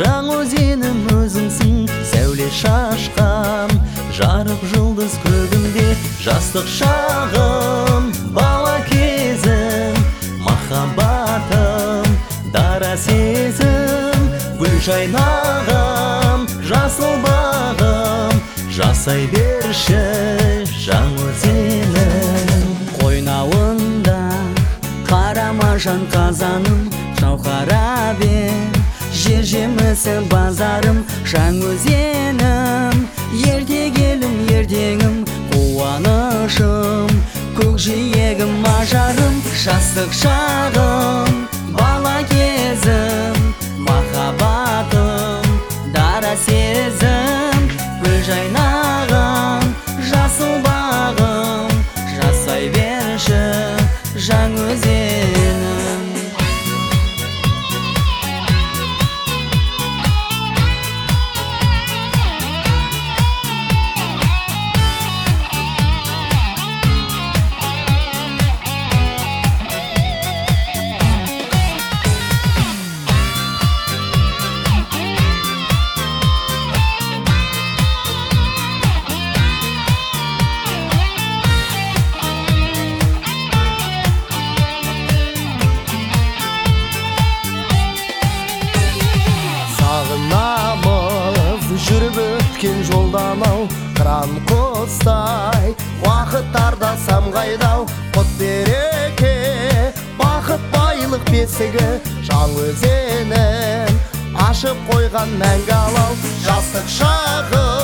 Жаңөзенім өзіңсің, сәуле шашқан, жарық жұлдыз көгімде жастық шағым. Бала кезім, махаббатым, дара сезім, гүл жайнаған жасыл бағым. Жасай берші Жаңөзенім. Қойнауында қарамажан қазаным, жауһарабе жер жемісі базарым. Жаңөзенім, ертегелім, ертеңім, қуанышым, көкжиегім, ажарым. Жастық шағым, бала кезім, махаббатым, дара сезім, гүл жайнаған жасыл бағым. Жасай берші Жаңөзенім. Жүріп өткен жолдан-ау, қыран құстай, уақыттарда самғайды-ау. Құт береке, бақыт байлық бесігі, Жаңөзенім ашып қойған мәңгі алау. Жастық шағы